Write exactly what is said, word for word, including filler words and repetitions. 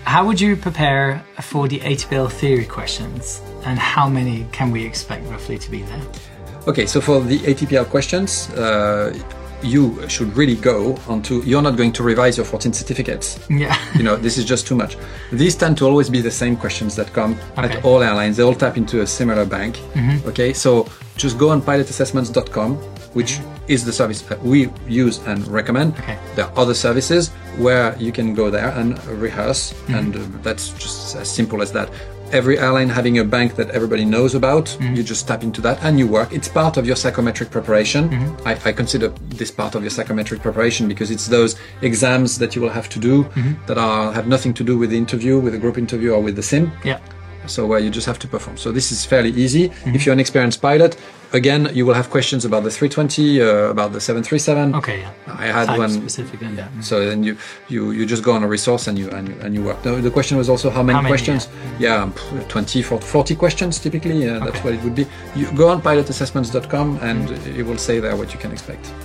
How would you prepare for the A T P L theory questions, and how many can we expect roughly to be there? Okay, so for the A T P L questions, uh, you should really go onto, you're not going to revise your fourteen certificates. Yeah. You know, this is just too much. These tend to always be the same questions that come okay. at all airlines. They all tap into a similar bank. Mm-hmm. Okay, so just go on pilot assessments dot com, which is the service that we use and recommend. Okay. There are other services where you can go there and rehearse, mm-hmm. and uh, that's just as simple as that. Every airline having a bank that everybody knows about, mm-hmm. you just tap into that and you work. It's part of your psychometric preparation. Mm-hmm. I, I consider this part of your psychometric preparation because it's those exams that you will have to do mm-hmm. that are have nothing to do with the interview, with the group interview or with the sim. Yeah. So where uh, you just have to perform. So this is fairly easy. Mm-hmm. If you're an experienced pilot, again, you will have questions about the three twenty, uh, about the seven thirty-seven. Okay, yeah. I had Type one specific. Yeah. yeah. So then you, you you just go on a resource and you and you, and you work. The, the question was also how many, how many questions? Yeah, yeah twenty, forty questions typically. Uh, that's okay. what it would be. You go on pilot assessments dot com and mm-hmm. it will say there what you can expect.